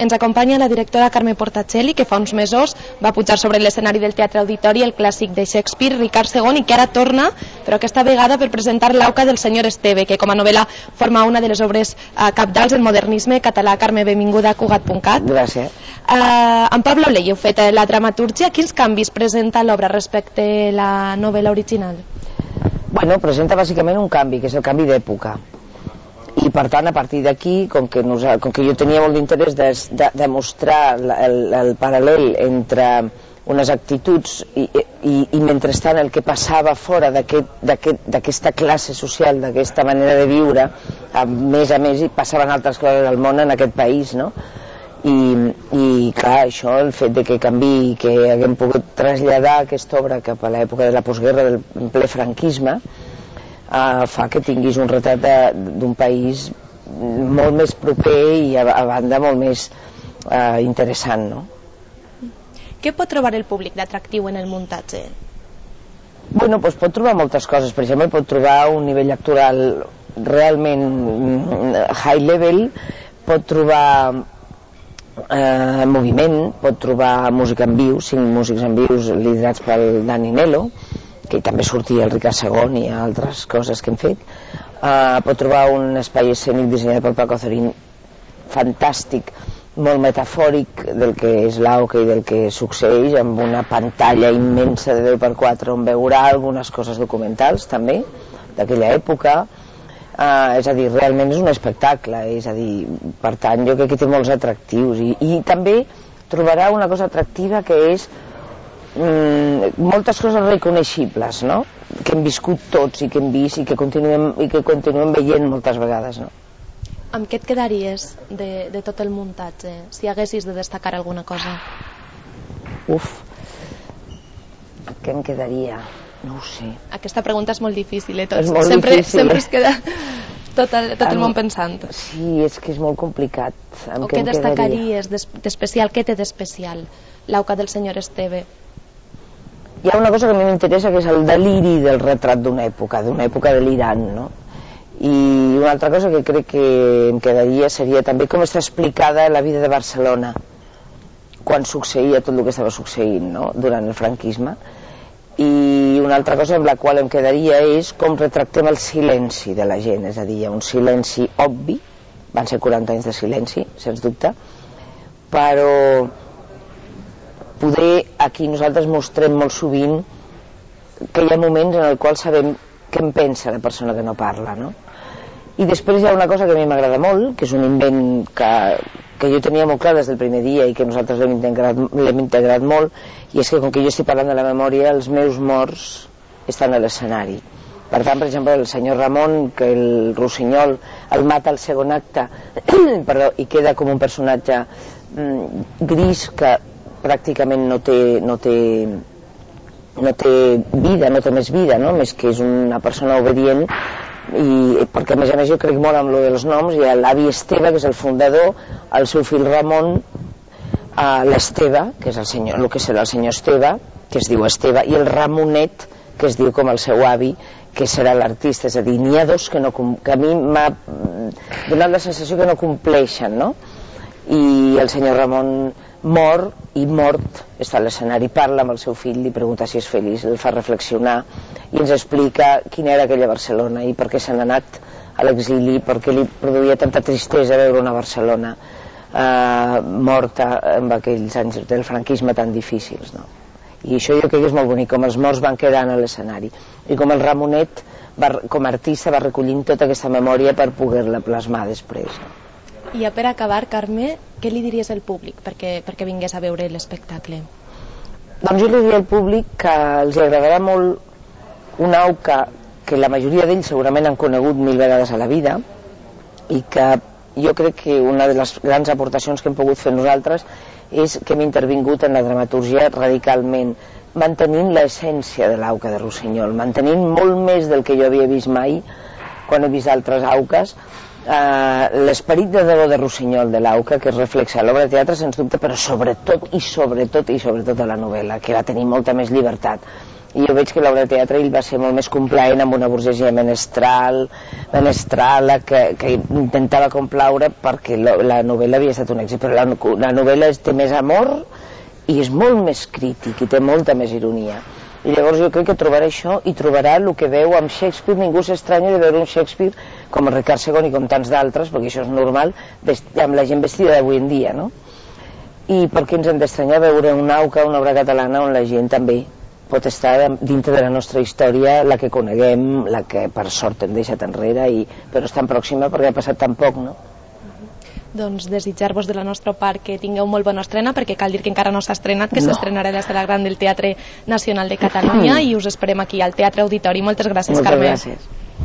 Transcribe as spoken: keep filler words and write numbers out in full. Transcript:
Ens acompanya la directora Carme Portacelli, que fa uns mesos va pujar sobre l'escenari del Teatre Auditori el clàssic de Shakespeare, Ricard segon, i que ara torna, però aquesta vegada per presentar l'Auca del senyor Esteve, que com a novel·la forma una de les obres eh, cabdals del modernisme català. Carme, benvinguda a Cugat punt cat. Gràcies. Eh, en Pablo Ley heu fet la dramatúrgia. Quins canvis presenta l'obra respecte a la novel·la original? Bueno, presenta bàsicament un canvi, que és el canvi d'època. I per tant, a partir d'aquí, com, que com que jo tenia molt d'interès de, de, de mostrar el, el paral·lel entre unes actituds i, i, i mentrestant el que passava fora d'aquesta aquest, classe social, d'aquesta manera de viure, a més a més hi passaven altres coses del món en aquest país, no? I, i clar, això, el fet de que canvi, que haguem pogut traslladar aquesta obra cap a l'època de la postguerra del ple franquisme, Uh, fa que tinguis un retrat d'un país molt més proper i a, a banda molt més uh, interessant, no? Què pot trobar el públic d'atractiu en el muntatge? Bueno, doncs pot trobar moltes coses. Per exemple, pot trobar un nivell actoral realment high level, pot trobar uh, moviment, pot trobar música en viu, cinc músics en vius liderats pel Dani Nelo, que també sortia el Ricard segon i altres coses que hem fet. Uh, pot trobar un espai escènic dissenyat per Paco Azorín fantàstic, molt metafòric del que és l'Auca i del que succeeix, amb una pantalla immensa de deu per quatre on veurà algunes coses documentals també d'aquella època. Uh, és a dir, realment és un espectacle, és a dir, per tant jo crec que té molts atractius i, i també trobarà una cosa atractiva que és Mm, moltes coses reconeixibles, no? Que hem viscut tots i que hem vist i que continuem, i que continuem veient moltes vegades, no? Amb què et quedaries de, de tot el muntatge, si haguessis de destacar alguna cosa? Uf, què em quedaria? No ho sé. Aquesta pregunta és molt difícil, eh? Tots, és molt sempre, difícil, sempre eh? es queda tot el, tot el món pensant. Sí, és que és molt complicat. O què, què destacaries d'especial? Què té d'especial l'Auca del senyor Esteve? Hi ha una cosa que a mi m'interessa, que és el deliri del retrat d'una època, d'una època delirant, no? I una altra cosa que crec que em quedaria seria també com està explicada la vida de Barcelona quan succeïa tot el que estava succeint, no? Durant el franquisme. I una altra cosa amb la qual em quedaria és com retractem el silenci de la gent, és a dir, un silenci obvi, van ser quaranta anys de silenci, sens dubte, però poder aquí nosaltres mostrem molt sovint que hi ha moments en el qual sabem què en pensa la persona que no parla, no? I després hi ha una cosa que a mi m'agrada molt, que és un invent que, que jo tenia molt clar des del primer dia i que nosaltres l'hem integrat, l'hem integrat molt, i és que com que jo estic parlant de la memòria, els meus morts estan a l'escenari. Per tant, per exemple, el senyor Ramon, que el Rossinyol el mata al segon acte perdó, i queda com un personatge mm, gris que pràcticament no té, no té no té vida, no té més vida, no? Més que és una persona obedient, i perquè a més a més jo crec molt en lo dels noms. Hi ha l'avi Esteve, que és el fundador, el seu fill Ramon, uh, l'Esteve, que és el senyor, el que serà el senyor Esteve, que es diu Esteve, i el Ramonet, que es diu com el seu avi, que serà l'artista. És a dir, n'hi ha dos que, no, que a mi m'ha donat la sensació que no compleixen, no? I el senyor Ramon mor, i mort està a l'escenari, parla amb el seu fill, li pregunta si és feliç, el fa reflexionar i ens explica quina era aquella Barcelona i per què s'han anat a l'exili, per què li produïa tanta tristesa veure una Barcelona eh, morta amb aquells anys del franquisme tan difícils, no? I això jo crec que és molt bonic, com els morts van quedant a l'escenari i com el Ramonet va, com a artista va recollint tota aquesta memòria per poder-la plasmar després, no? I per acabar, Carme, què li diries al públic perquè, perquè vingués a veure l'espectacle? Doncs jo li diria al públic que els agradarà molt una Auca que la majoria d'ells segurament han conegut mil vegades a la vida, i que jo crec que una de les grans aportacions que hem pogut fer nosaltres és que hem intervingut en la dramatúrgia radicalment, mantenint l'essència de l'Auca de Rossinyol, mantenint molt més del que jo havia vist mai quan he vist altres Auques. Uh, l'esperit de debò de Rossinyol de l'Auca, que es reflexa a l'obra de teatre sens dubte, però sobretot i sobretot i sobretot a la novel·la, que va tenir molta més llibertat i jo veig que l'obra de teatre ell va ser molt més complaent amb una burgesia menestral, menestrala que, que intentava complaure perquè la, la novel·la havia estat un èxit, però la, la novel·la té més amor i és molt més crític i té molta més ironia, i llavors jo crec que trobarà això i trobarà el que veu amb Shakespeare. Ningú s'estranya de veure un Shakespeare com el Ricard segon i com tants d'altres, perquè això és normal amb la gent vestida d'avui en dia, no? I per què ens hem d'estranyar veure un Nauca, una obra catalana on la gent també pot estar dintre de la nostra història, la que coneguem, la que per sort hem deixat enrere, i, però és tan pròxima perquè ha passat tan poc, no? Doncs desitjar-vos de la nostra part que tingueu molt bona estrena, perquè cal dir que encara no s'ha estrenat, que no. s'estrenarà a la Sala Gran del Teatre Nacional de Catalunya, i us esperem aquí al Teatre Auditori. Moltes gràcies, Moltes Carme. gràcies.